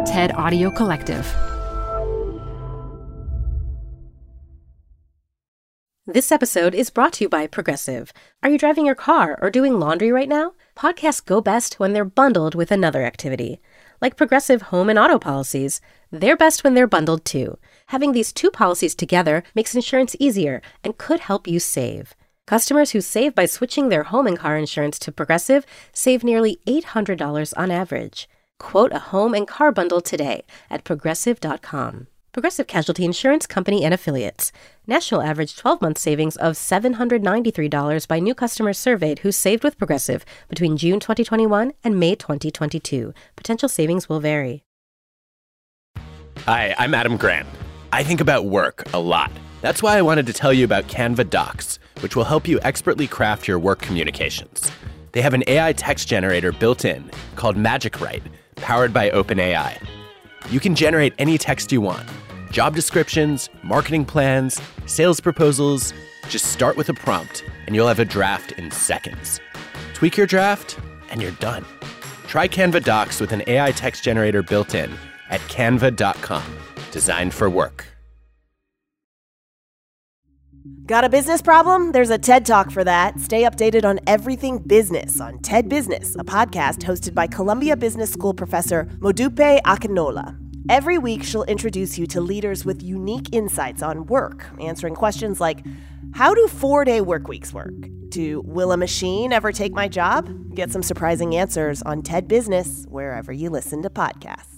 TED Audio Collective. This episode is brought to you by Progressive. Are you driving your car or doing laundry right now? Podcasts go best when they're bundled with another activity. Like Progressive home and auto policies, they're best when they're bundled too. Having these two policies together makes insurance easier and could help you save. Customers who save by switching their home and car insurance to Progressive save nearly $800 on average. Quote a home and car bundle today at Progressive.com. Progressive Casualty Insurance Company and Affiliates. National average 12-month savings of $793 by new customers surveyed who saved with Progressive between June 2021 and May 2022. Potential savings will vary. Hi, I'm Adam Grant. I think about work a lot. That's why I wanted to tell you about Canva Docs, which will help you expertly craft your work communications. They have an AI text generator built in called Magic Write, powered by OpenAI. You can generate any text you want. Job descriptions, marketing plans, sales proposals. Just start with a prompt and you'll have a draft in seconds. Tweak your draft and you're done. Try Canva Docs with an AI text generator built in at canva.com. Designed for work. Got a business problem? There's a TED Talk for that. Stay updated on everything business on TED Business, a podcast hosted by Columbia Business School professor Modupe Akinola. Every week, she'll introduce you to leaders with unique insights on work, answering questions like, how do 4-day work weeks work? To will a machine ever take my job? Get some surprising answers on TED Business, wherever you listen to podcasts.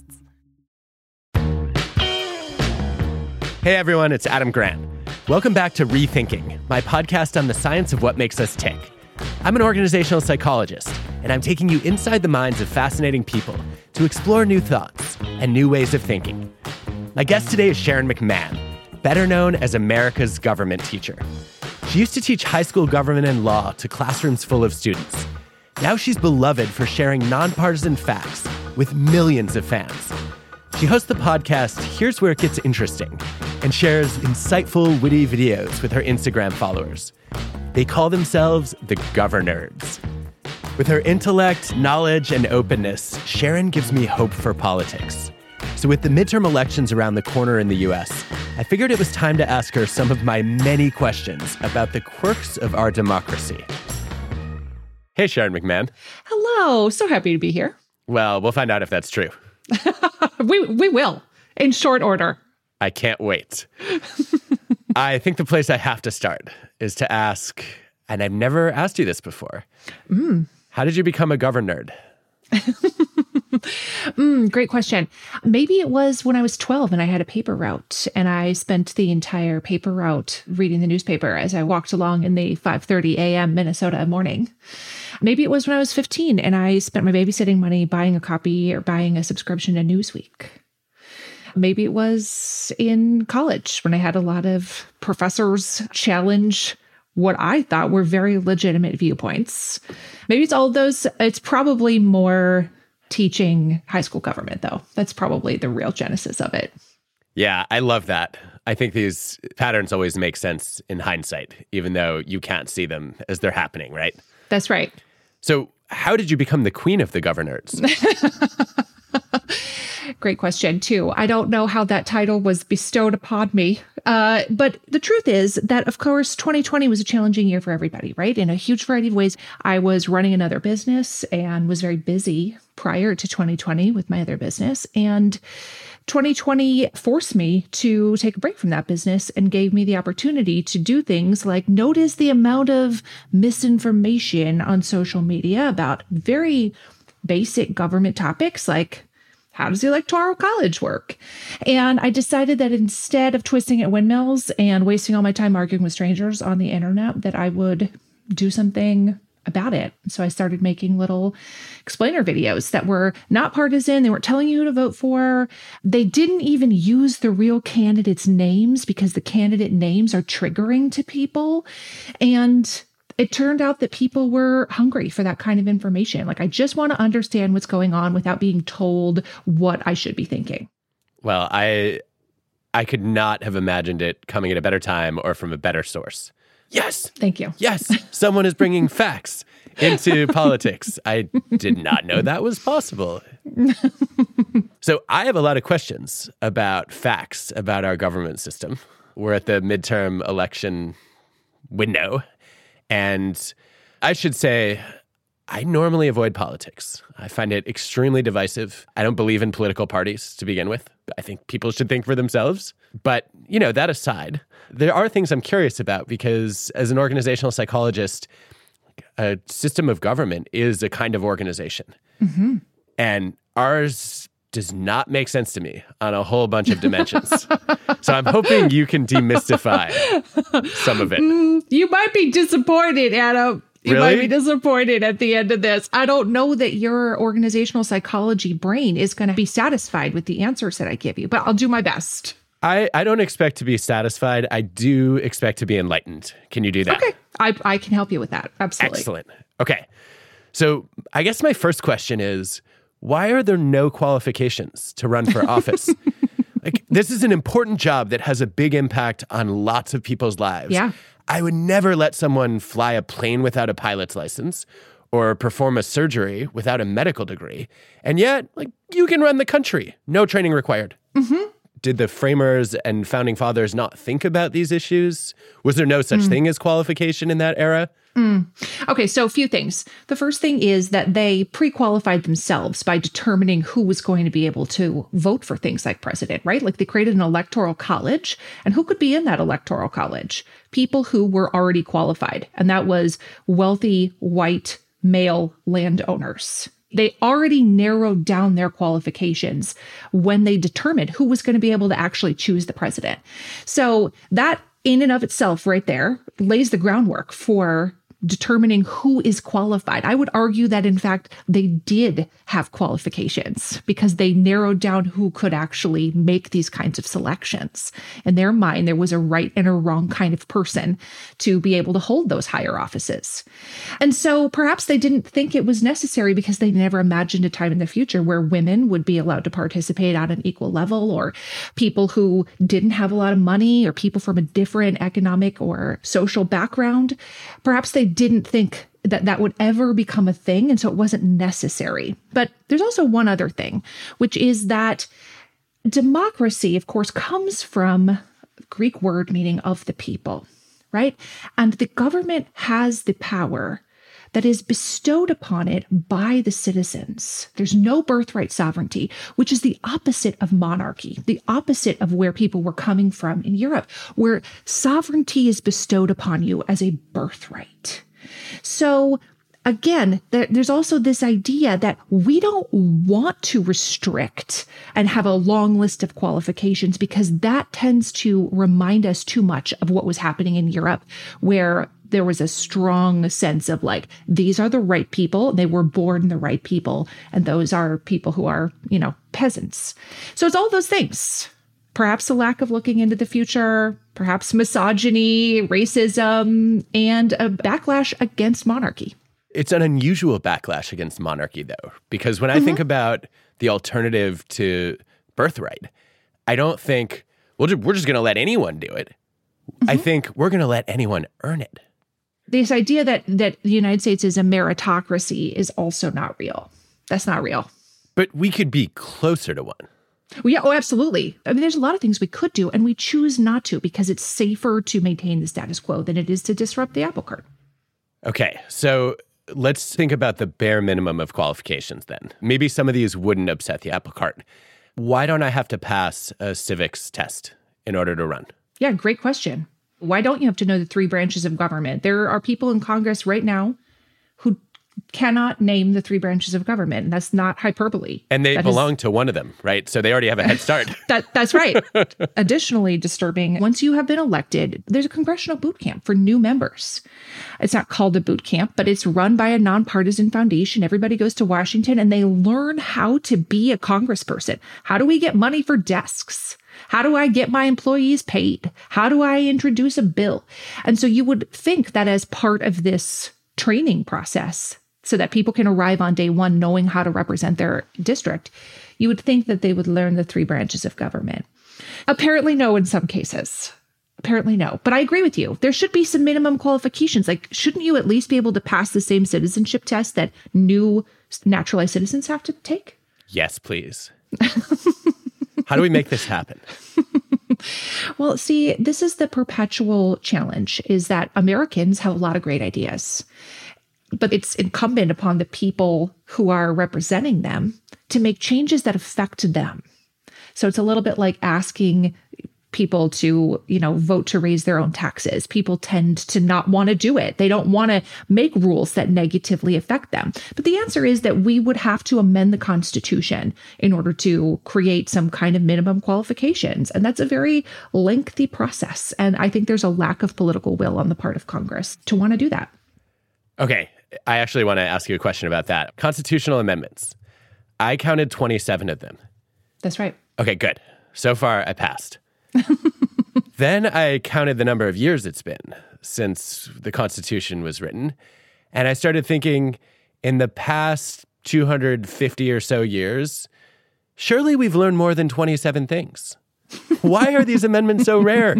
Hey everyone, it's Adam Grant. Welcome back to Rethinking, my podcast on the science of what makes us tick. I'm an organizational psychologist, and I'm taking you inside the minds of fascinating people to explore new thoughts and new ways of thinking. My guest today is Sharon McMahon, better known as America's government teacher. She used to teach high school government and law to classrooms full of students. Now she's beloved for sharing nonpartisan facts with millions of fans. She hosts the podcast Here's Where It Gets Interesting and shares insightful, witty videos with her Instagram followers. They call themselves the Governerds. With her intellect, knowledge, and openness, Sharon gives me hope for politics. So with the midterm elections around the corner in the US, I figured it was time to ask her some of my many questions about the quirks of our democracy. Hey, Sharon McMahon. Hello. So happy to be here. Well, we'll find out if that's true. We will, in short order. I can't wait. I think the place I have to start is to ask, and I've never asked you this before, how did you become a governerd? Great question. Maybe it was when I was 12 and I had a paper route, and I spent the entire paper route reading the newspaper as I walked along in the 5:30 a.m. Minnesota morning. Maybe it was when I was 15 and I spent my babysitting money buying a copy or buying a subscription to Newsweek. Maybe it was in college when I had a lot of professors challenge what I thought were very legitimate viewpoints. Maybe it's all of those. It's probably more teaching high school government, though. That's probably the real genesis of it. Yeah, I love that. I think these patterns always make sense in hindsight, even though you can't see them as they're happening, right? That's right. So how did you become the queen of the Governerds? Great question, too. I don't know how that title was bestowed upon me. But the truth is that, of course, 2020 was a challenging year for everybody, right? In a huge variety of ways. I was running another business and was very busy prior to 2020 with my other business. And 2020 forced me to take a break from that business and gave me the opportunity to do things like notice the amount of misinformation on social media about very basic government topics like how does the Electoral College work? And I decided that instead of twisting at windmills and wasting all my time arguing with strangers on the internet, that I would do something about it. So I started making little explainer videos that were not partisan. They weren't telling you who to vote for. They didn't even use the real candidates' names because the candidate names are triggering to people. And it turned out that people were hungry for that kind of information. Like, I just want to understand what's going on without being told what I should be thinking. Well, I could not have imagined it coming at a better time or from a better source. Yes. Thank you. Yes. Someone is bringing facts into politics. I did not know that was possible. So I have a lot of questions about facts about our government system. We're at the midterm election window. And I should say, I normally avoid politics. I find it extremely divisive. I don't believe in political parties to begin with. I think people should think for themselves. But, that aside, there are things I'm curious about because as an organizational psychologist, a system of government is a kind of organization. Mm-hmm. And ours does not make sense to me on a whole bunch of dimensions. So I'm hoping you can demystify some of it. You might be disappointed, Adam. You Really? might be disappointed at the end of this. I don't know that your organizational psychology brain is going to be satisfied with the answers that I give you, but I'll do my best. I don't expect to be satisfied. I do expect to be enlightened. Can you do that? Okay. I can help you with that. Absolutely. Excellent. Okay. So I guess my first question is, why are there no qualifications to run for office? This is an important job that has a big impact on lots of people's lives. Yeah. I would never let someone fly a plane without a pilot's license or perform a surgery without a medical degree. And yet, you can run the country. No training required. Mm-hmm. Did the framers and founding fathers not think about these issues? Was there no such thing as qualification in that era? Okay, so a few things. The first thing is that they pre-qualified themselves by determining who was going to be able to vote for things like president, right? Like they created an electoral college, and who could be in that electoral college? People who were already qualified, and that was wealthy, white, male landowners. They already narrowed down their qualifications when they determined who was going to be able to actually choose the president. So that in and of itself right there lays the groundwork for determining who is qualified. I would argue that, in fact, they did have qualifications because they narrowed down who could actually make these kinds of selections. In their mind, there was a right and a wrong kind of person to be able to hold those higher offices. And so perhaps they didn't think it was necessary because they never imagined a time in the future where women would be allowed to participate on an equal level, or people who didn't have a lot of money, or people from a different economic or social background. Perhaps they didn't think that that would ever become a thing, and so it wasn't necessary. But there's also one other thing, which is that democracy, of course, comes from Greek word meaning of the people, right? And the government has the power that is bestowed upon it by the citizens. There's no birthright sovereignty, which is the opposite of monarchy, the opposite of where people were coming from in Europe, where sovereignty is bestowed upon you as a birthright. So again, there's also this idea that we don't want to restrict and have a long list of qualifications because that tends to remind us too much of what was happening in Europe, where there was a strong sense of these are the right people. They were born the right people. And those are people who are, peasants. So it's all those things. Perhaps a lack of looking into the future, perhaps misogyny, racism, and a backlash against monarchy. It's an unusual backlash against monarchy, though, because when I think about the alternative to birthright, I don't think, we're just going to let anyone do it. I think we're going to let anyone earn it. This idea that the United States is a meritocracy is also not real. That's not real. But we could be closer to one. Well, yeah, absolutely. I mean, there's a lot of things we could do, and we choose not to because it's safer to maintain the status quo than it is to disrupt the apple cart. Okay, so let's think about the bare minimum of qualifications then. Maybe some of these wouldn't upset the apple cart. Why don't I have to pass a civics test in order to run? Yeah, great question. Why don't you have to know the three branches of government? There are people in Congress right now who cannot name the three branches of government. And that's not hyperbole. And they belong to one of them, right? So they already have a head start. That's right. Additionally disturbing, once you have been elected, there's a congressional boot camp for new members. It's not called a boot camp, but it's run by a nonpartisan foundation. Everybody goes to Washington and they learn how to be a congressperson. How do we get money for desks? How do I get my employees paid? How do I introduce a bill? And so you would think that as part of this training process, so that people can arrive on day one knowing how to represent their district, you would think that they would learn the three branches of government. Apparently no in some cases. Apparently no. But I agree with you. There should be some minimum qualifications. Shouldn't you at least be able to pass the same citizenship test that new naturalized citizens have to take? Yes, please. How do we make this happen? Well, see, this is the perpetual challenge, is that Americans have a lot of great ideas, but it's incumbent upon the people who are representing them to make changes that affect them. So it's a little bit like asking people to, vote to raise their own taxes. People tend to not want to do it. They don't want to make rules that negatively affect them. But the answer is that we would have to amend the Constitution in order to create some kind of minimum qualifications. And that's a very lengthy process. And I think there's a lack of political will on the part of Congress to want to do that. Okay. I actually want to ask you a question about that. Constitutional amendments. I counted 27 of them. That's right. Okay, good. So far, I passed. Then I counted the number of years it's been since the Constitution was written. And I started thinking, in the past 250 or so years, surely we've learned more than 27 things. Why are these amendments so rare?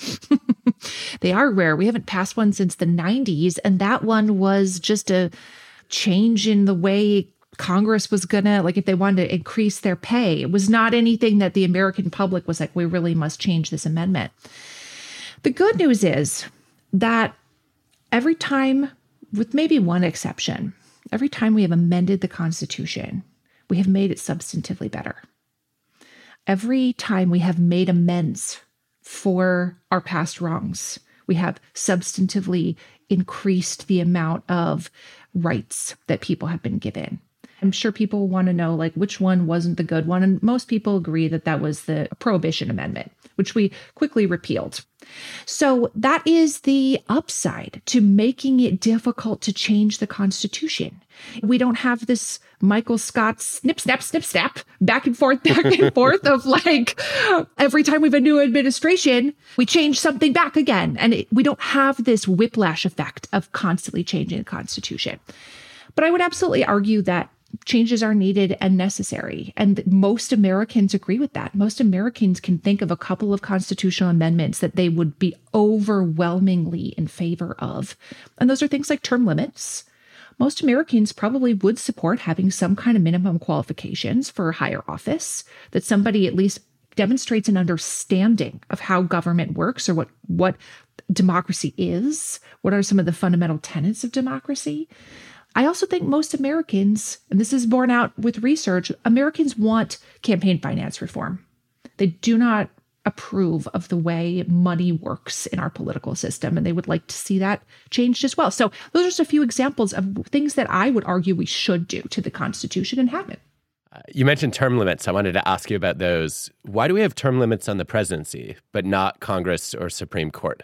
They are rare. We haven't passed one since the 90s. And that one was just a change in the way Congress was going to, if they wanted to increase their pay. It was not anything that the American public was like, we really must change this amendment. The good news is that every time, with maybe one exception, every time we have amended the Constitution, we have made it substantively better. Every time we have made amends for our past wrongs, we have substantively increased the amount of rights that people have been given. I'm sure people want to know, which one wasn't the good one. And most people agree that that was the Prohibition Amendment, which we quickly repealed. So that is the upside to making it difficult to change the Constitution. We don't have this Michael Scott snip, snap, back and forth of every time we have a new administration, we change something back again. And we don't have this whiplash effect of constantly changing the Constitution. But I would absolutely argue that changes are needed and necessary. And most Americans agree with that. Most Americans can think of a couple of constitutional amendments that they would be overwhelmingly in favor of. And those are things like term limits. Most Americans probably would support having some kind of minimum qualifications for higher office, that somebody at least demonstrates an understanding of how government works, or what democracy is. What are some of the fundamental tenets of democracy? I also think most Americans, and this is borne out with research, Americans want campaign finance reform. They do not approve of the way money works in our political system, and they would like to see that changed as well. So those are just a few examples of things that I would argue we should do to the Constitution and haven't. You mentioned term limits. I wanted to ask you about those. Why do we have term limits on the presidency, but not Congress or Supreme Court?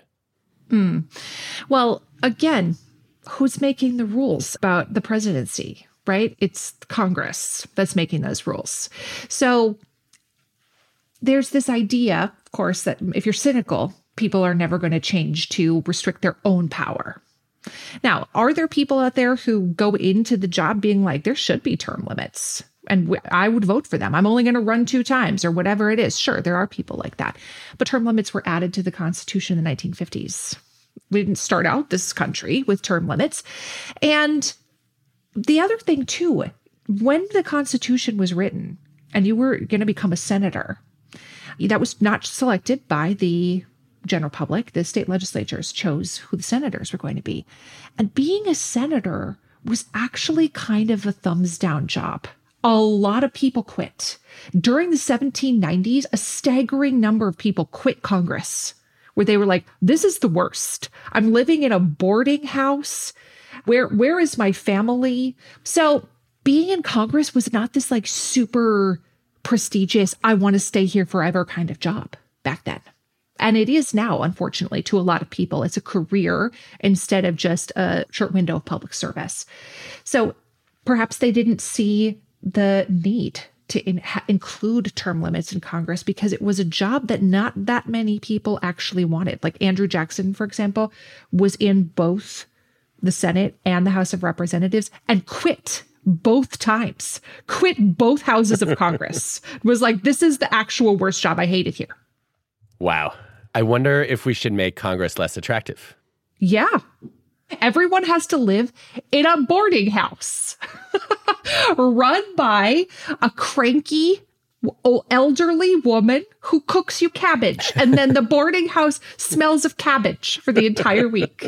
Well, again, who's making the rules about the presidency, right? It's Congress that's making those rules. So there's this idea, of course, that if you're cynical, people are never going to change to restrict their own power. Now, are there people out there who go into the job being like, there should be term limits, and I would vote for them. I'm only going to run 2 times or whatever it is. Sure, there are people like that. But term limits were added to the Constitution in the 1950s. We didn't start out this country with term limits. And the other thing, too, when the Constitution was written and you were going to become a senator, that was not selected by the general public. The state legislatures chose who the senators were going to be. And being a senator was actually kind of a thumbs down job. A lot of people quit. During the 1790s, a staggering number of people quit Congress, where they were like, this is the worst. I'm living in a boarding house. Where is my family? So being in Congress was not this super prestigious, I want to stay here forever kind of job back then. And it is now, unfortunately, to a lot of people. It's a career instead of just a short window of public service. So perhaps they didn't see the need to include term limits in Congress because it was a job that not that many people actually wanted. Like Andrew Jackson, for example, was in both the Senate and the House of Representatives and quit both times, quit both houses of Congress. Was like, this is the actual worst job. I hate it here. Wow. I wonder if we should make Congress less attractive. Yeah. Everyone has to live in a boarding house run by a cranky elderly woman who cooks you cabbage, and then the boarding house smells of cabbage for the entire week.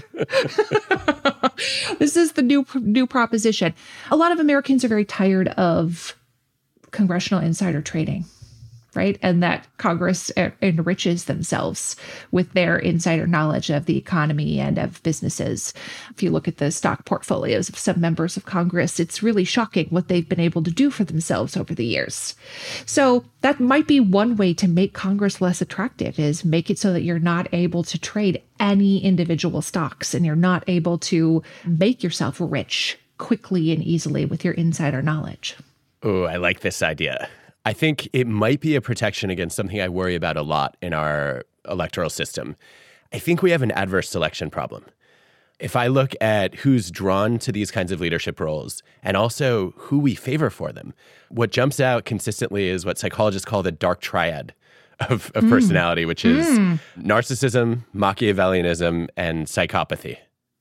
This is the new proposition. A lot of Americans are very tired of congressional insider trading, right? And that Congress enriches themselves with their insider knowledge of the economy and of businesses. If you look at the stock portfolios of some members of Congress, it's really shocking what they've been able to do for themselves over the years. So that might be one way to make Congress less attractive, is make it so that you're not able to trade any individual stocks and you're not able to make yourself rich quickly and easily with your insider knowledge. Oh, I like this idea. I think it might be a protection against something I worry about a lot in our electoral system. I think we have an adverse selection problem. If I look at who's drawn to these kinds of leadership roles and also who we favor for them, what jumps out consistently is what psychologists call the dark triad of personality, which is narcissism, Machiavellianism, and psychopathy.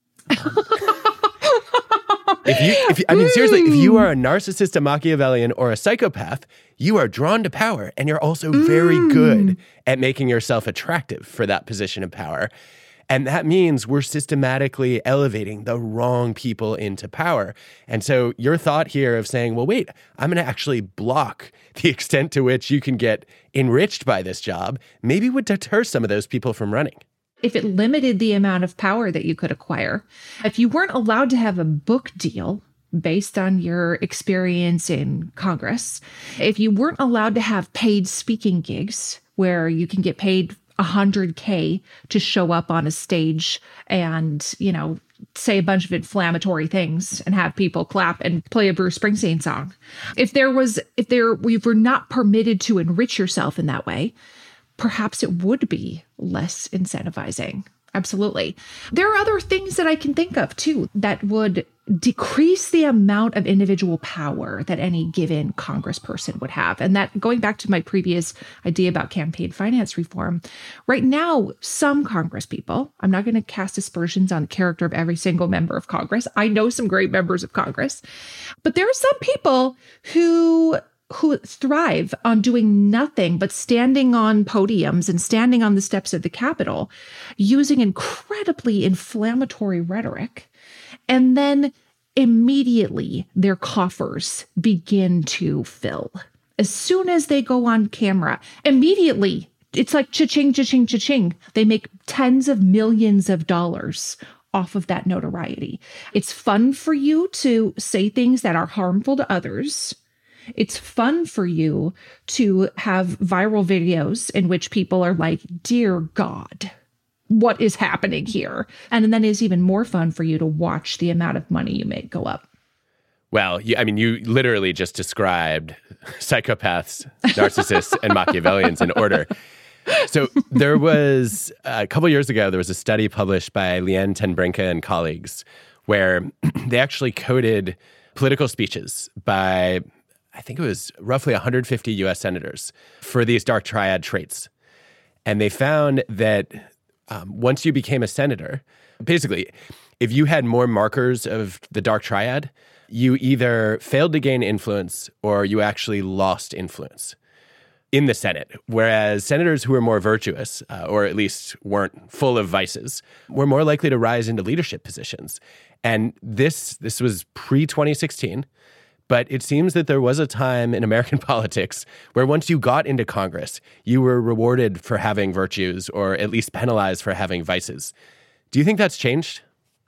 Seriously, if you are a narcissist, a Machiavellian, or a psychopath, you are drawn to power, and you're also very good at making yourself attractive for that position of power. And that means we're systematically elevating the wrong people into power. And so your thought here of saying, well, wait, I'm going to actually block the extent to which you can get enriched by this job, maybe would deter some of those people from running. If it limited the amount of power that you could acquire, if you weren't allowed to have a book deal based on your experience in Congress, if you weren't allowed to have paid speaking gigs where you can get paid $100K to show up on a stage and, say a bunch of inflammatory things and have people clap and play a Bruce Springsteen song. If we were not permitted to enrich yourself in that way, perhaps it would be less incentivizing. Absolutely. There are other things that I can think of, too, that would decrease the amount of individual power that any given congressperson would have. And that, going back to my previous idea about campaign finance reform, right now, some Congress people, I'm not going to cast aspersions on the character of every single member of Congress. I know some great members of Congress, but there are some people who thrive on doing nothing but standing on podiums and standing on the steps of the Capitol, using incredibly inflammatory rhetoric, and then immediately their coffers begin to fill. As soon as they go on camera, immediately, it's like cha-ching, cha-ching, cha-ching. They make tens of millions of dollars off of that notoriety. It's fun for you to say things that are harmful to others. It's fun for you to have viral videos in which people are like, dear God, what is happening here? And then it's even more fun for you to watch the amount of money you make go up. Well, you literally just described psychopaths, narcissists, and Machiavellians in order. So there was, a couple years ago, there was a study published by Leanne ten Brinke and colleagues where they actually coded political speeches by, I think it was roughly 150 U.S. senators for these dark triad traits. And they found that once you became a senator, basically, if you had more markers of the dark triad, you either failed to gain influence or you actually lost influence in the Senate. Whereas senators who were more virtuous, or at least weren't full of vices, were more likely to rise into leadership positions. And this was pre-2016. But it seems that there was a time in American politics where once you got into Congress, you were rewarded for having virtues or at least penalized for having vices. Do you think that's changed?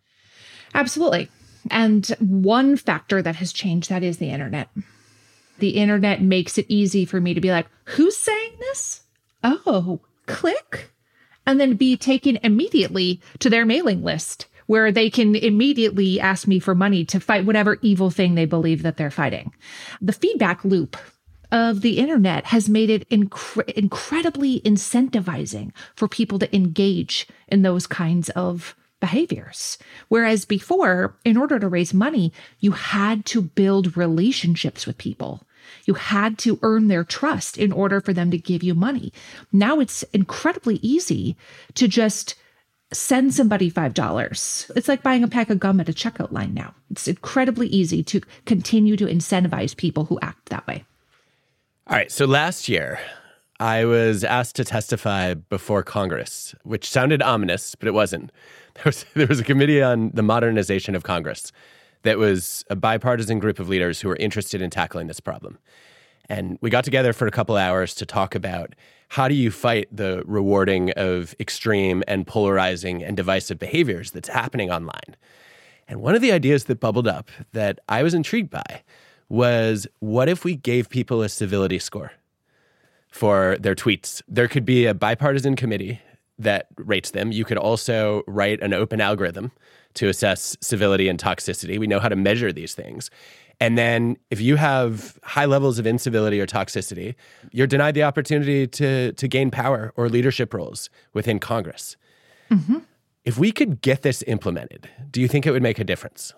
Absolutely. And one factor that has changed that is the internet. The internet makes it easy for me to be like, who's saying this? Oh, click. And then be taken immediately to their mailing list, where they can immediately ask me for money to fight whatever evil thing they believe that they're fighting. The feedback loop of the internet has made it incredibly incentivizing for people to engage in those kinds of behaviors. Whereas before, in order to raise money, you had to build relationships with people. You had to earn their trust in order for them to give you money. Now it's incredibly easy to just send somebody $5. It's like buying a pack of gum at a checkout line now. It's incredibly easy to continue to incentivize people who act that way. All right, so last year, I was asked to testify before Congress, which sounded ominous, but it wasn't. There was a committee on the modernization of Congress that was a bipartisan group of leaders who were interested in tackling this problem. And we got together for a couple hours to talk about how do you fight the rewarding of extreme and polarizing and divisive behaviors that's happening online. And one of the ideas that bubbled up that I was intrigued by was, what if we gave people a civility score for their tweets? There could be a bipartisan committee that rates them. You could also write an open algorithm to assess civility and toxicity. We know how to measure these things. And then if you have high levels of incivility or toxicity, you're denied the opportunity to gain power or leadership roles within Congress. Mm-hmm. If we could get this implemented, do you think it would make a difference?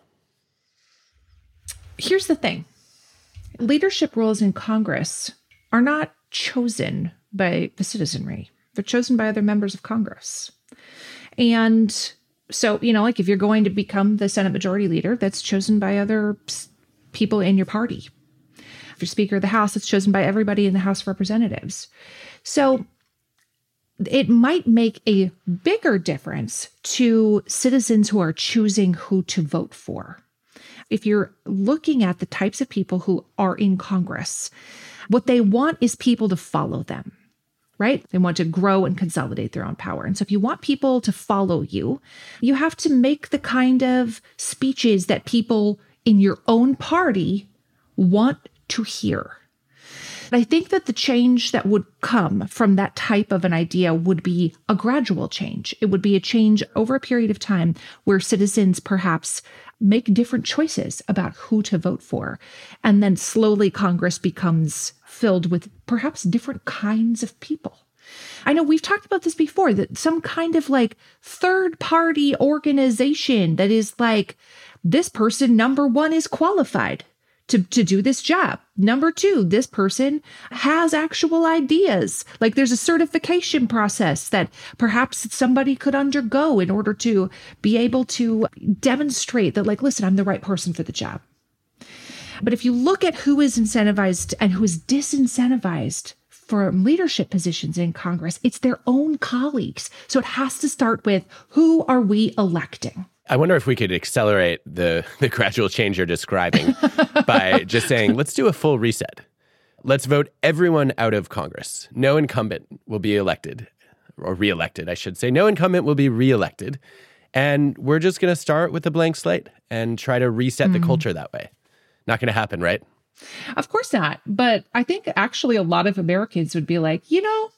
Here's the thing. Leadership roles in Congress are not chosen by the citizenry. They're chosen by other members of Congress. And so, like if you're going to become the Senate Majority Leader, that's chosen by other people in your party. If you're Speaker of the House, it's chosen by everybody in the House of Representatives. So it might make a bigger difference to citizens who are choosing who to vote for. If you're looking at the types of people who are in Congress, what they want is people to follow them, right? They want to grow and consolidate their own power. And so if you want people to follow you, you have to make the kind of speeches that people in your own party want to hear. I think that the change that would come from that type of an idea would be a gradual change. It would be a change over a period of time where citizens perhaps make different choices about who to vote for. And then slowly Congress becomes filled with perhaps different kinds of people. I know we've talked about this before, that some kind of like third-party organization that is like, this person, number one, is qualified to do this job. Number two, this person has actual ideas. Like there's a certification process that perhaps somebody could undergo in order to be able to demonstrate that, like, listen, I'm the right person for the job. But if you look at who is incentivized and who is disincentivized for leadership positions in Congress, it's their own colleagues. So it has to start with, who are we electing? I wonder if we could accelerate the gradual change you're describing by just saying, let's do a full reset. Let's vote everyone out of Congress. No incumbent will be elected, or reelected, I should say. No incumbent will be reelected. And we're just going to start with a blank slate and try to reset the culture that way. Not going to happen, right? Of course not. But I think actually a lot of Americans would be like,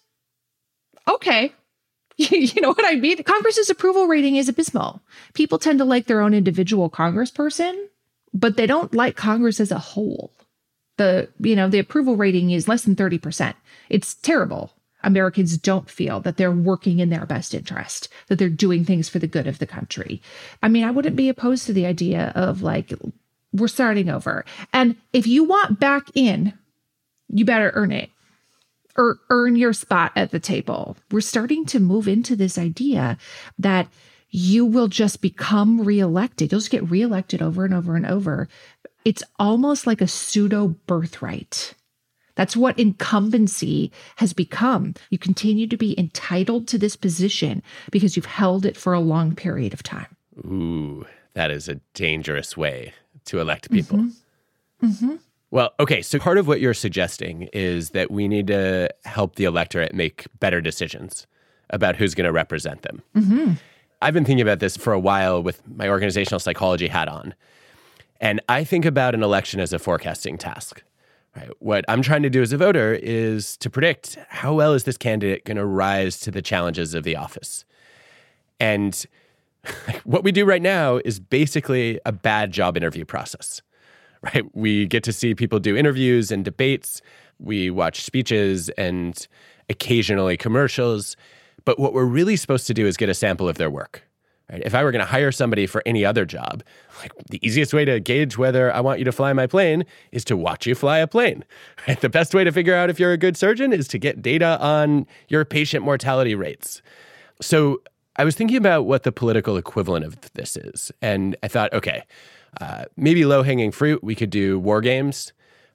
okay. You know what I mean? Congress's approval rating is abysmal. People tend to like their own individual congressperson, but they don't like Congress as a whole. The approval rating is less than 30%. It's terrible. Americans don't feel that they're working in their best interest, that they're doing things for the good of the country. I mean, I wouldn't be opposed to the idea of like, we're starting over. And if you want back in, you better earn it. Or earn your spot at the table. We're starting to move into this idea that you will just become reelected. You'll just get reelected over and over and over. It's almost like a pseudo birthright. That's what incumbency has become. You continue to be entitled to this position because you've held it for a long period of time. Ooh, that is a dangerous way to elect people. Mm-hmm. Mm-hmm. Well, okay, so part of what you're suggesting is that we need to help the electorate make better decisions about who's going to represent them. Mm-hmm. I've been thinking about this for a while with my organizational psychology hat on. And I think about an election as a forecasting task. Right? What I'm trying to do as a voter is to predict how well is this candidate going to rise to the challenges of the office. And what we do right now is basically a bad job interview process. Right? We get to see people do interviews and debates. We watch speeches and occasionally commercials. But what we're really supposed to do is get a sample of their work. Right? If I were going to hire somebody for any other job, like the easiest way to gauge whether I want you to fly my plane is to watch you fly a plane. Right? The best way to figure out if you're a good surgeon is to get data on your patient mortality rates. So I was thinking about what the political equivalent of this is. And I thought, okay, maybe low-hanging fruit, we could do war games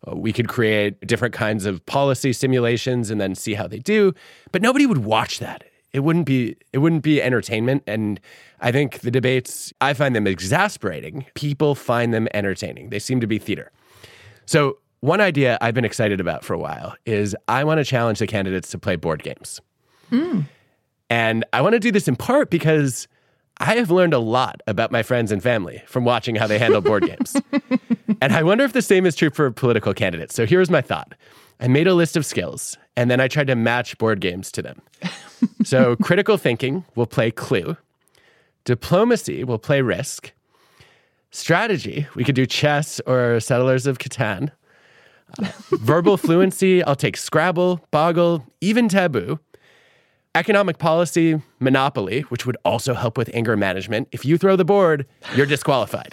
We could create different kinds of policy simulations and then see how they do, but nobody would watch that. It wouldn't be entertainment. And I think the debates, I find them exasperating. People find them entertaining. They seem to be theater. So one idea I've been excited about for a while is I want to challenge the candidates to play board games. And I want to do this in part because I have learned a lot about my friends and family from watching how they handle board games. And I wonder if the same is true for political candidates. So here's my thought. I made a list of skills, and then I tried to match board games to them. So critical thinking will play Clue. Diplomacy will play Risk. Strategy, we could do chess or Settlers of Catan. Verbal fluency, I'll take Scrabble, Boggle, even Taboo. Economic policy, Monopoly, which would also help with anger management. If you throw the board, you're disqualified.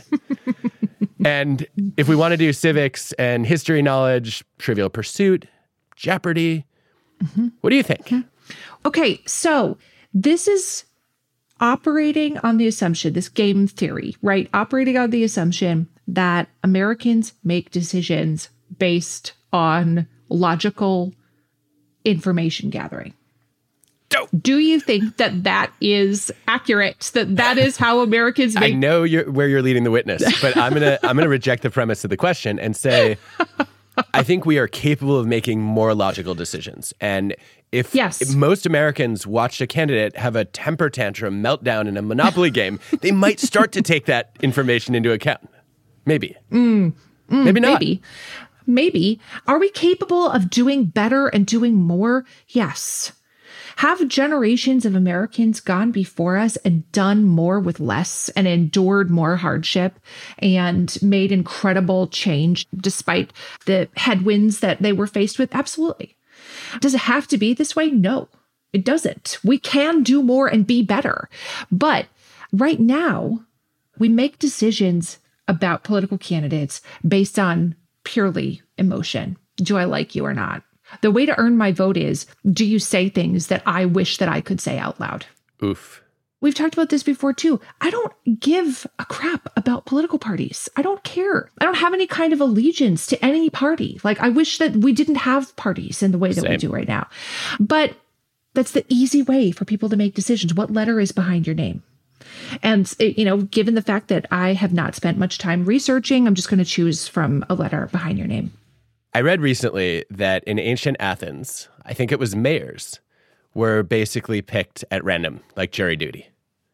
And if we want to do civics and history knowledge, Trivial Pursuit, Jeopardy. What do you think? Okay, so this is operating on the assumption, this game theory, right? Operating on the assumption that Americans make decisions based on logical information gathering. Do you think that that is accurate? That is how Americans make... I know where you're leading the witness, but I'm gonna reject the premise of the question and say, I think we are capable of making more logical decisions. And if most Americans watched a candidate have a temper tantrum meltdown in a Monopoly game, they might start to take that information into account. Maybe. Maybe not. Maybe. Are we capable of doing better and doing more? Yes. Have generations of Americans gone before us and done more with less and endured more hardship and made incredible change despite the headwinds that they were faced with? Absolutely. Does it have to be this way? No, it doesn't. We can do more and be better. But right now, we make decisions about political candidates based on purely emotion. Do I like you or not? The way to earn my vote is, do you say things that I wish that I could say out loud? Oof. We've talked about this before, too. I don't give a crap about political parties. I don't care. I don't have any kind of allegiance to any party. Like, I wish that we didn't have parties in the way that we do right now. But that's the easy way for people to make decisions. What letter is behind your name? And, given the fact that I have not spent much time researching, I'm just going to choose from a letter behind your name. I read recently that in ancient Athens, I think it was mayors were basically picked at random, like jury duty.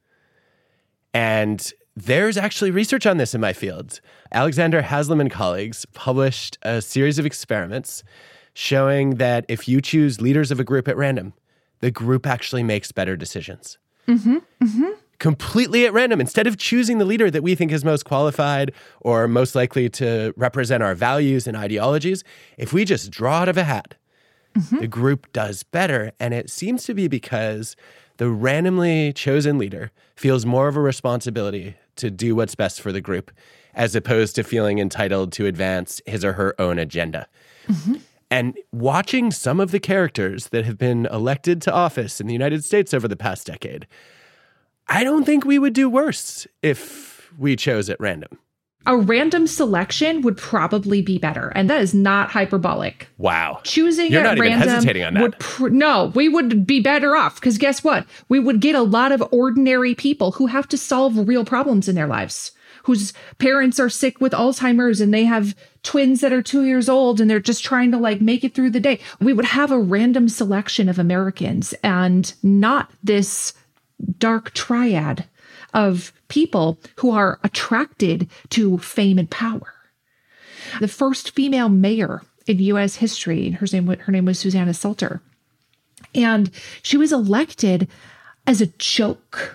And there's actually research on this in my field. Alexander Haslam and colleagues published a series of experiments showing that if you choose leaders of a group at random, the group actually makes better decisions. Completely at random. Instead of choosing the leader that we think is most qualified or most likely to represent our values and ideologies, if we just draw out of a hat, the group does better. And it seems to be because the randomly chosen leader feels more of a responsibility to do what's best for the group, as opposed to feeling entitled to advance his or her own agenda. And watching some of the characters that have been elected to office in the United States over the past decade, I don't think we would do worse if we chose at random. A random selection would probably be better. And that is not hyperbolic. Wow. Choosing You're at not random even hesitating on that. No, we would be better off. Because guess what? We would get a lot of ordinary people who have to solve real problems in their lives, whose parents are sick with Alzheimer's and they have twins that are 2 years old and they're just trying to make it through the day. We would have a random selection of Americans and not this dark triad of people who are attracted to fame and power. The first female mayor in U.S. history, her name was Susanna Salter. And she was elected as a joke.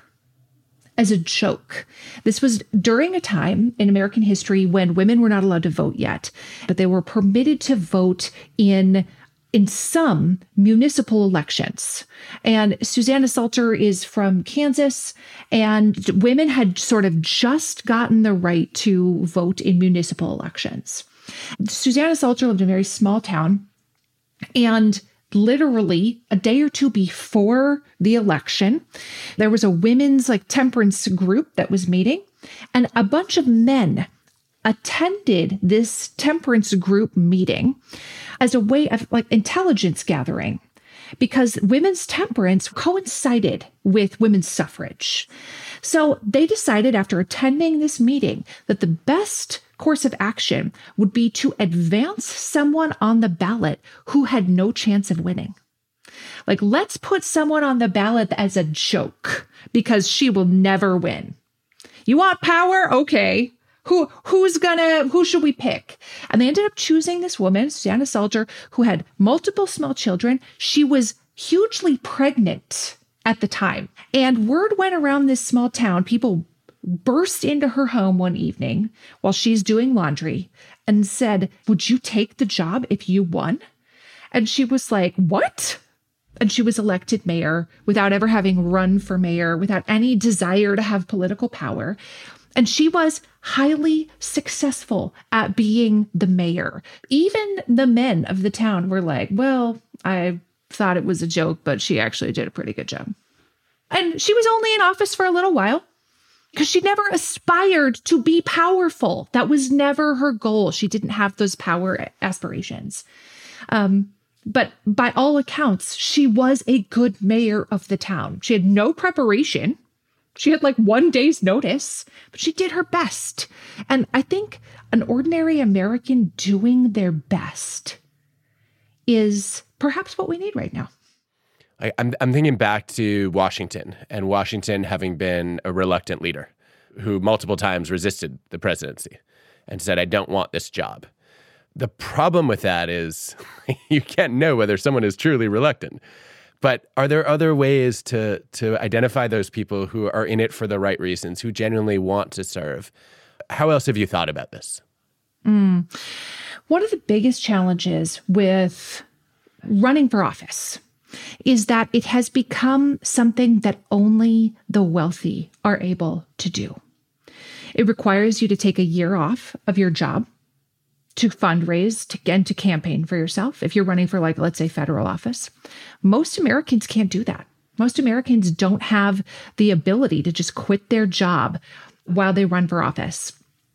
This was during a time in American history when women were not allowed to vote yet, but they were permitted to vote in some municipal elections. And Susanna Salter is from Kansas, and women had sort of just gotten the right to vote in municipal elections. Susanna Salter lived in a very small town, and literally a day or two before the election, there was a women's temperance group that was meeting, and a bunch of men attended this temperance group meeting as a way of like intelligence gathering, because women's temperance coincided with women's suffrage. So they decided after attending this meeting that the best course of action would be to advance someone on the ballot who had no chance of winning. Like, let's put someone on the ballot as a joke because she will never win. You want power? Okay. Who should we pick? And they ended up choosing this woman, Susanna Salter, who had multiple small children. She was hugely pregnant at the time. And word went around this small town. People burst into her home one evening while she's doing laundry and said, "Would you take the job if you won?" And she was like, "What?" And she was elected mayor without ever having run for mayor, without any desire to have political power. And she was highly successful at being the mayor. Even the men of the town were like, "Well, I thought it was a joke, but she actually did a pretty good job." And she was only in office for a little while because she never aspired to be powerful. That was never her goal. She didn't have those power aspirations. But by all accounts, she was a good mayor of the town. She had no preparation. She had like 1 day's notice, but she did her best. And I think an ordinary American doing their best is perhaps what we need right now. I'm thinking back to Washington, and Washington having been a reluctant leader who multiple times resisted the presidency and said, "I don't want this job." The problem with that is you can't know whether someone is truly reluctant. But are there other ways to identify those people who are in it for the right reasons, who genuinely want to serve? How else have you thought about this? One of the biggest challenges with running for office is that it has become something that only the wealthy are able to do. It requires you to take a year off of your job to fundraise, to campaign for yourself. If you're running for, like, let's say, federal office, most Americans can't do that. Most Americans don't have the ability to just quit their job while they run for office.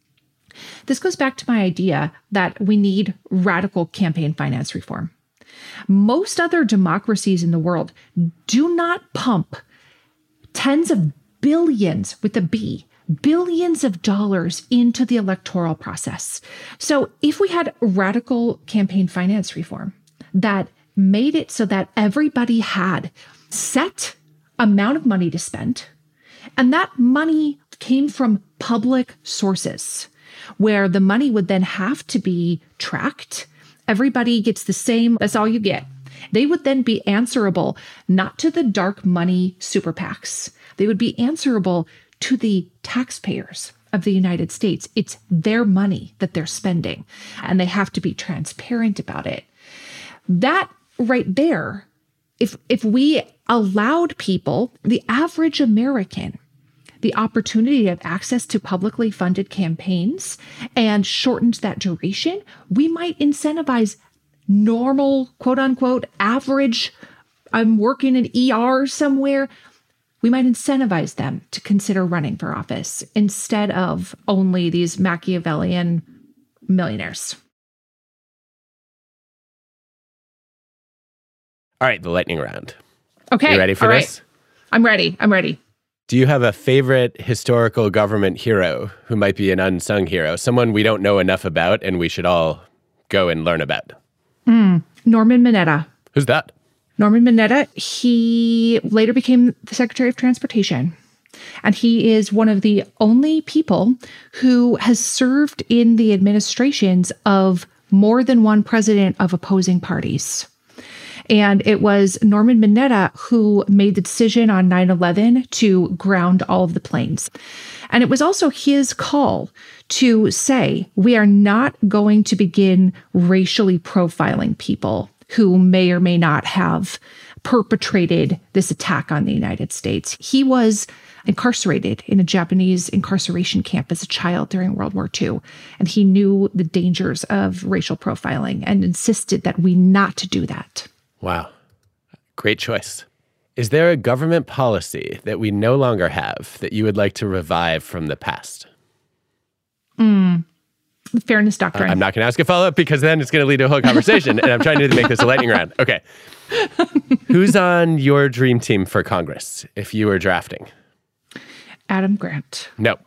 This goes back to my idea that we need radical campaign finance reform. Most other democracies in the world do not pump tens of billions with a B, billions of dollars into the electoral process. So if we had radical campaign finance reform that made it so that everybody had set amount of money to spend, and that money came from public sources, where the money would then have to be tracked. Everybody gets the same, that's all you get. They would then be answerable not to the dark money super PACs. They would be answerable to the taxpayers of the United States. It's their money that they're spending, and they have to be transparent about it. That right there, if we allowed people, the average American, the opportunity to have access to publicly funded campaigns and shortened that duration, we might incentivize normal, quote unquote, average, I'm working in ER somewhere. We might incentivize them to consider running for office instead of only these Machiavellian millionaires. All right, the lightning round. Okay. You ready for this? I'm ready. Do you have a favorite historical government hero who might be an unsung hero, someone we don't know enough about and we should all go and learn about? Norman Mineta. Who's that? Norman Mineta, he later became the Secretary of Transportation. And he is one of the only people who has served in the administrations of more than one president of opposing parties. And it was Norman Mineta who made the decision on 9/11 to ground all of the planes. And it was also his call to say, we are not going to begin racially profiling people who may or may not have perpetrated this attack on the United States. He was incarcerated in a Japanese incarceration camp as a child during World War II. And he knew the dangers of racial profiling and insisted that we not to do that. Wow. Great choice. Is there a government policy that we no longer have that you would like to revive from the past? Fairness doctrine. I'm not going to ask a follow-up because then it's going to lead to a whole conversation, and I'm trying to make this a lightning round. Okay. Who's on your dream team for Congress if you were drafting? Adam Grant. No.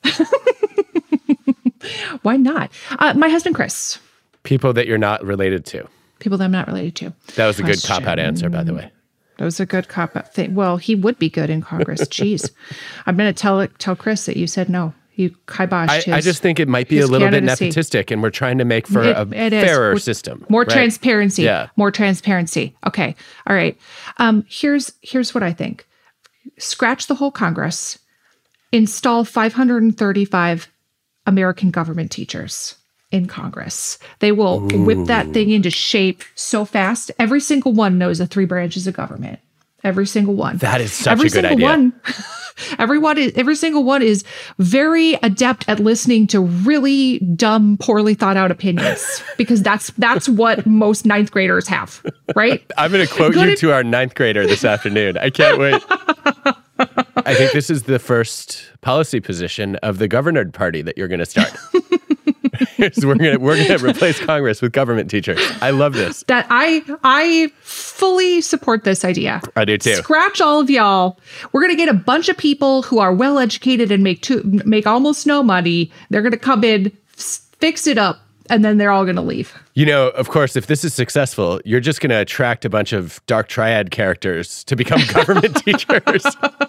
Why not? My husband, Chris. People that you're not related to. People that I'm not related to. That was a good cop-out answer, by the way. That was a good cop-out thing. Well, he would be good in Congress. Jeez. I'm going to tell Chris that you said no. You kiboshed his I just think it might be a little bit nepotistic, and we're trying to make for a fairer system. More right? transparency. Yeah. More transparency. Okay. All right. Here's what I think. Scratch the whole Congress. Install 535 American government teachers in Congress. They will whip that thing into shape so fast. Every single one knows the 3 branches of government. Every single one. That is such a good idea. Every single one is very adept at listening to really dumb, poorly thought out opinions because that's what most 9th graders have, right? I'm going to quote you to our 9th grader this afternoon. I can't wait. I think this is the first policy position of the Governor Party that you're going to start. we're gonna replace Congress with government teachers. I love this. That I fully support this idea. I do too. Scratch all of y'all. We're gonna get a bunch of people who are well educated and make almost no money. They're gonna come in, fix it up, and then they're all gonna leave. You know, of course, if this is successful, you're just gonna attract a bunch of Dark Triad characters to become government teachers.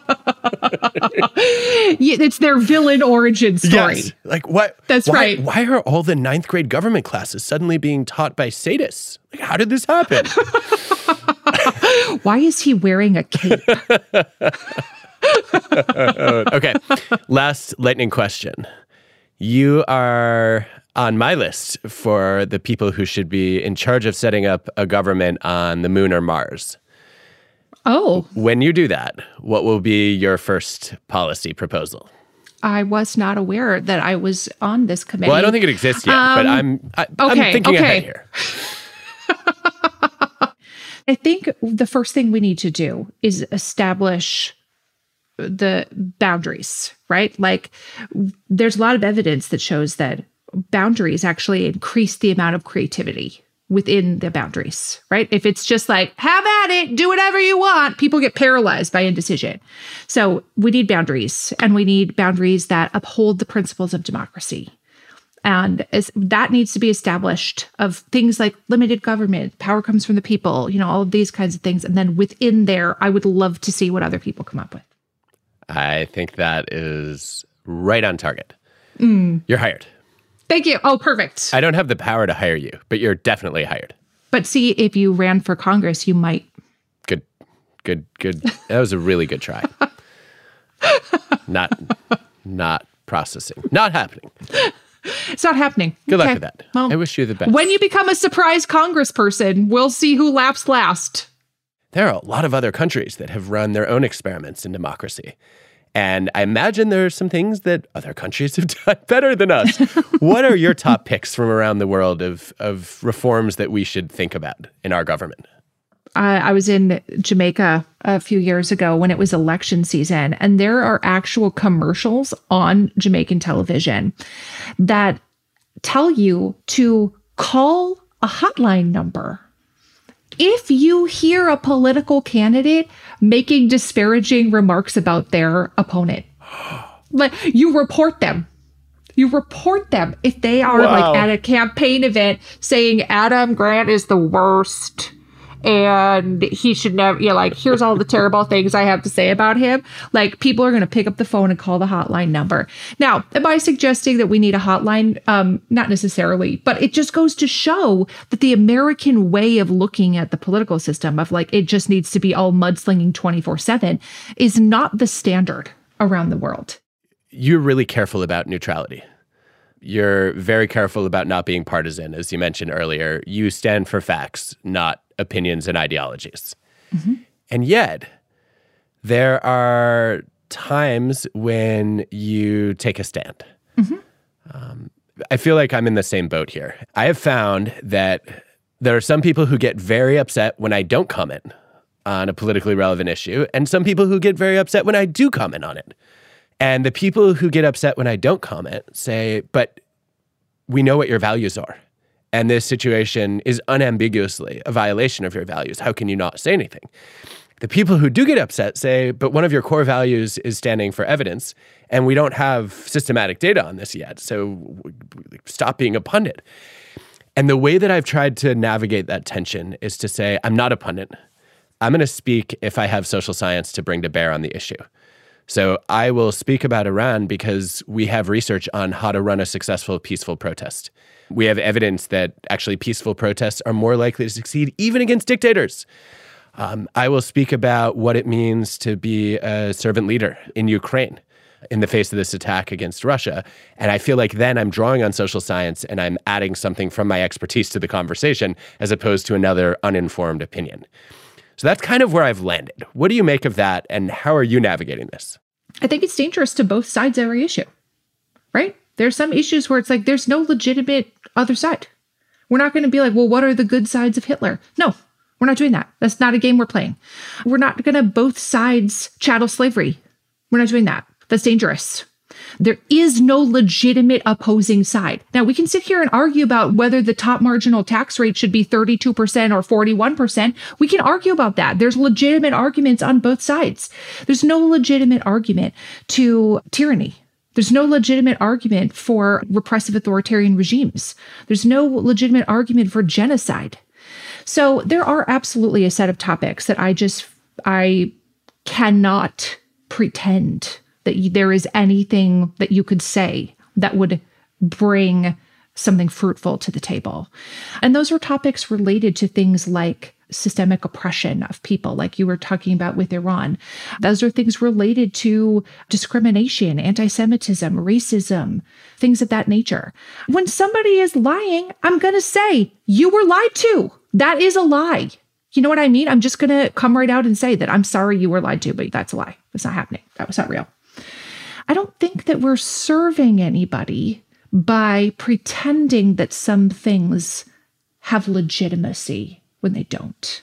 Yeah, it's their villain origin story. Yes. Like what? That's right. Why are all the 9th grade government classes suddenly being taught by sadists? Like, how did this happen? Why is he wearing a cape? Okay. Last lightning question. You are on my list for the people who should be in charge of setting up a government on the moon or Mars. Oh. When you do that, what will be your first policy proposal? I was not aware that I was on this committee. Well, I don't think it exists yet, but I'm thinking ahead here. I think the first thing we need to do is establish the boundaries, right? Like, there's a lot of evidence that shows that boundaries actually increase the amount of creativity within the boundaries, right? If it's just like, have at it, do whatever you want, people get paralyzed by indecision. So we need boundaries, and we need boundaries that uphold the principles of democracy. And that needs to be established of things like limited government, power comes from the people, all of these kinds of things. And then within there, I would love to see what other people come up with. I think that is right on target. You're hired. Thank you. Oh, perfect. I don't have the power to hire you, but you're definitely hired. But see, if you ran for Congress, you might. Good. That was a really good try. Not processing. Not happening. It's not happening. Good luck with that. Well, I wish you the best. When you become a surprise congressperson, we'll see who laps last. There are a lot of other countries that have run their own experiments in democracy. And I imagine there are some things that other countries have done better than us. What are your top picks from around the world of reforms that we should think about in our government? I was in Jamaica a few years ago when it was election season, and there are actual commercials on Jamaican television that tell you to call a hotline number. If you hear a political candidate making disparaging remarks about their opponent, like, you report them. You report them if they are like at a campaign event saying Adam Grant is the worst and he should never, here's all the terrible things I have to say about him. Like, people are going to pick up the phone and call the hotline number. Now, am I suggesting that we need a hotline? Not necessarily, but it just goes to show that the American way of looking at the political system of like, it just needs to be all mudslinging 24/7 is not the standard around the world. You're really careful about neutrality. You're very careful about not being partisan. As you mentioned earlier, you stand for facts, not opinions and ideologies. Mm-hmm. And yet, there are times when you take a stand. Mm-hmm. I feel like I'm in the same boat here. I have found that there are some people who get very upset when I don't comment on a politically relevant issue, and some people who get very upset when I do comment on it. And the people who get upset when I don't comment say, but we know what your values are. And this situation is unambiguously a violation of your values. How can you not say anything? The people who do get upset say, but one of your core values is standing for evidence, and we don't have systematic data on this yet, so stop being a pundit. And the way that I've tried to navigate that tension is to say, I'm not a pundit. I'm going to speak if I have social science to bring to bear on the issue. So I will speak about Iran because we have research on how to run a successful, peaceful protest. We have evidence that actually peaceful protests are more likely to succeed even against dictators. I will speak about what it means to be a servant leader in Ukraine in the face of this attack against Russia. And I feel like then I'm drawing on social science and I'm adding something from my expertise to the conversation as opposed to another uninformed opinion. So that's kind of where I've landed. What do you make of that, and how are you navigating this? I think it's dangerous to both sides of every issue, right? There's some issues where it's like there's no legitimate other side. We're not going to be like, well, what are the good sides of Hitler? No. We're not doing that. That's not a game we're playing. We're not going to both sides chattel slavery. We're not doing that. That's dangerous. There is no legitimate opposing side. Now, we can sit here and argue about whether the top marginal tax rate should be 32% or 41%. We can argue about that. There's legitimate arguments on both sides. There's no legitimate argument to tyranny. There's no legitimate argument for repressive authoritarian regimes. There's no legitimate argument for genocide. So there are absolutely a set of topics that I cannot pretend that there is anything that you could say that would bring something fruitful to the table. And those are topics related to things like systemic oppression of people, like you were talking about with Iran. Those are things related to discrimination, anti-Semitism, racism, things of that nature. When somebody is lying, I'm going to say, you were lied to. That is a lie. You know what I mean? I'm just going to come right out and say that I'm sorry you were lied to, but that's a lie. That's not happening. That was not real. I don't think that we're serving anybody by pretending that some things have legitimacy when they don't.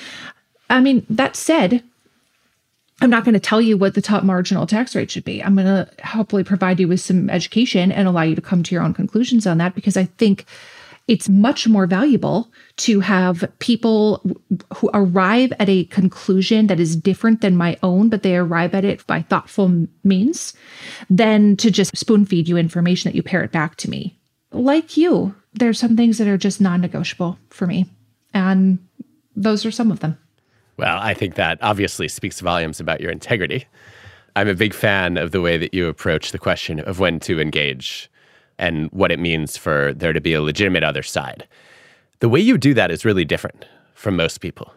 I mean, that said, I'm not going to tell you what the top marginal tax rate should be. I'm going to hopefully provide you with some education and allow you to come to your own conclusions on that, because I think it's much more valuable to have people who arrive at a conclusion that is different than my own, but they arrive at it by thoughtful means, than to just spoon feed you information that you parrot back to me. Like you, there's some things that are just non-negotiable for me. And those are some of them. Well, I think that obviously speaks volumes about your integrity. I'm a big fan of the way that you approach the question of when to engage and what it means for there to be a legitimate other side. The way you do that is really different from most people.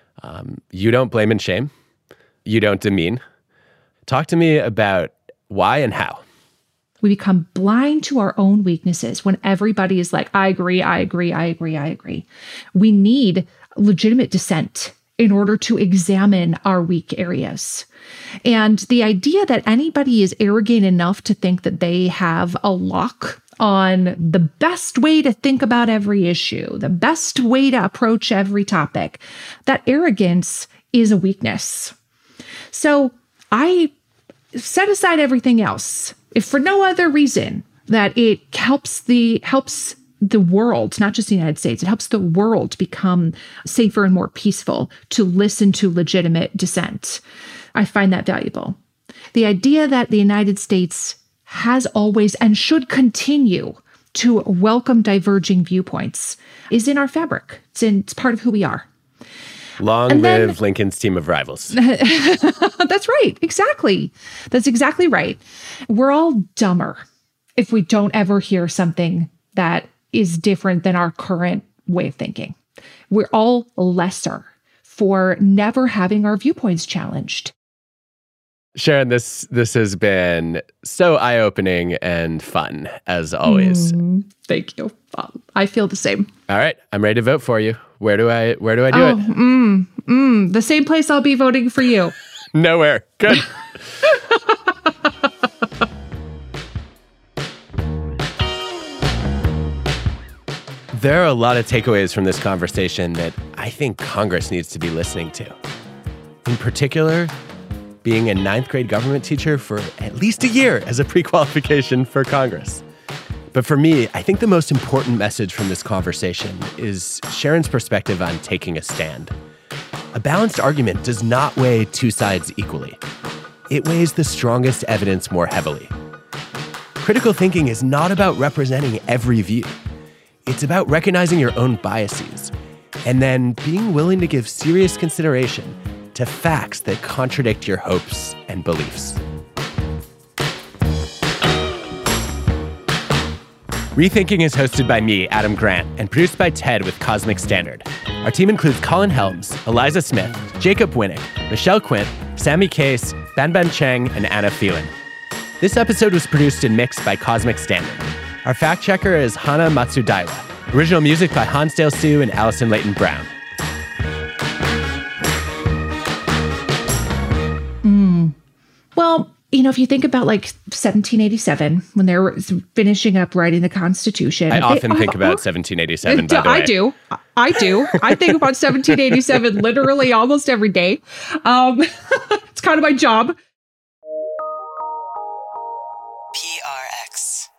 You don't blame and shame. You don't demean. Talk to me about why and how. We become blind to our own weaknesses when everybody is like, I agree, I agree, I agree, I agree. We need legitimate dissent in order to examine our weak areas. And the idea that anybody is arrogant enough to think that they have a lock on the best way to think about every issue, the best way to approach every topic, that arrogance is a weakness. So I set aside everything else, if for no other reason that it helps the world, not just the United States, it helps the world become safer and more peaceful to listen to legitimate dissent. I find that valuable. The idea that the United States has always and should continue to welcome diverging viewpoints is in our fabric. It's part of who we are. Long live Lincoln's team of rivals. That's right. Exactly. That's exactly right. We're all dumber if we don't ever hear something that is different than our current way of thinking. We're all lesser for never having our viewpoints challenged. Sharon, this has been so eye-opening and fun, as always. Thank you. I feel the same. All right. I'm ready to vote for you. Where do I do it? The same place I'll be voting for you. Nowhere. Good. There are a lot of takeaways from this conversation that I think Congress needs to be listening to. In particular, being a 9th grade government teacher for at least a year as a pre-qualification for Congress. But for me, I think the most important message from this conversation is Sharon's perspective on taking a stand. A balanced argument does not weigh two sides equally. It weighs the strongest evidence more heavily. Critical thinking is not about representing every view. It's about recognizing your own biases and then being willing to give serious consideration to facts that contradict your hopes and beliefs. Rethinking is hosted by me, Adam Grant, and produced by TED with Cosmic Standard. Our team includes Colin Helms, Eliza Smith, Jacob Winnick, Michelle Quint, Sammy Case, Banban Cheng, and Anna Phelan. This episode was produced and mixed by Cosmic Standard. Our fact checker is Hana Matsudaiwa. Original music by Hansdale Sue and Allison Leighton Brown. Well, if you think about 1787, when they were finishing up writing the Constitution. I often think about 1787, by the way. I do. I think about 1787 literally almost every day. It's kind of my job. PRX.